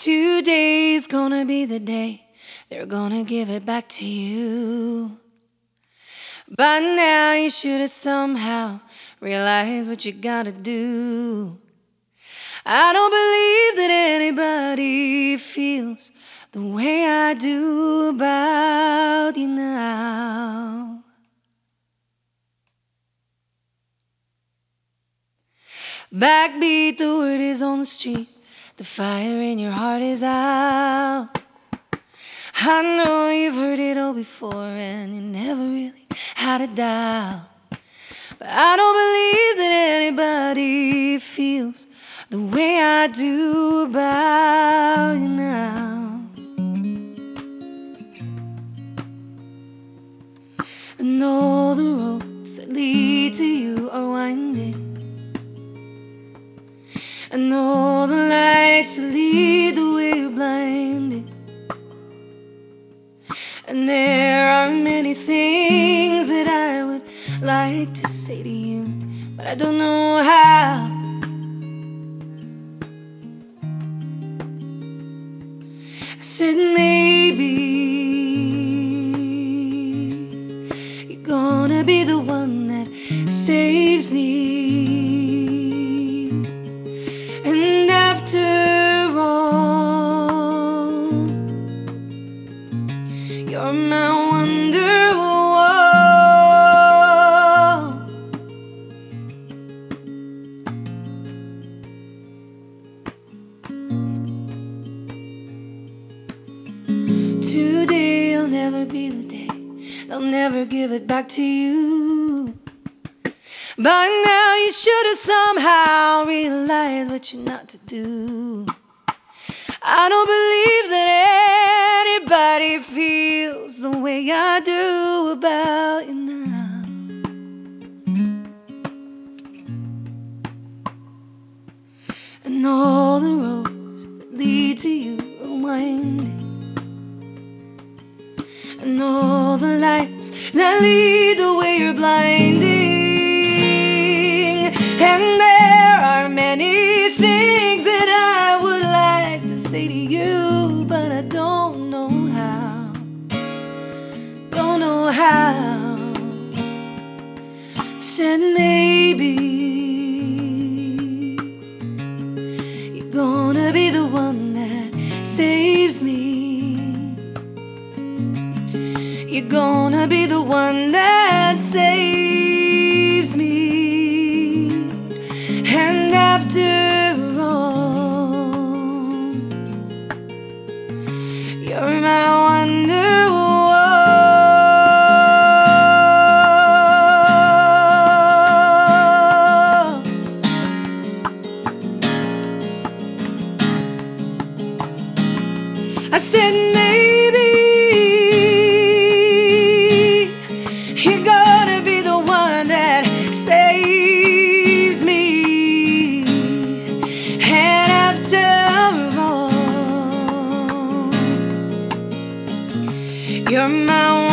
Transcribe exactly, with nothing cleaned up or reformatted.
Today's gonna be the day they're gonna give it back to you. By now you should have somehow realized what you gotta do. I don't believe that anybody feels the way I do about you now. Backbeat, the word is on the street, the fire in your heart is out. I know you've heard it all before and you never really had a doubt. But I don't believe that anybody feels the way I do about you now. And all the roads that lead to you are winding, and all the lights that lead the way you're blinded. And there are many things that I would like to say to you, but I don't know how. I said maybe you're gonna be the one that saves me. And after all, you're my wonderwall. Today'll never be the day they'll never give it back to you. By now you should have somehow realized what you're not to do. I don't believe that anybody feels the way I do about you now. And all the roads that lead to you are winding, and all the lights that lead the way you're blinding. And there are many things that I would like to say to you, but I don't know how, don't know how. Said maybe you're gonna be the one that saves me. You're gonna be the one that saves me. And after all, you're my wonderwall. I said maybe you're gonna be the one that saves me. And after all, you're my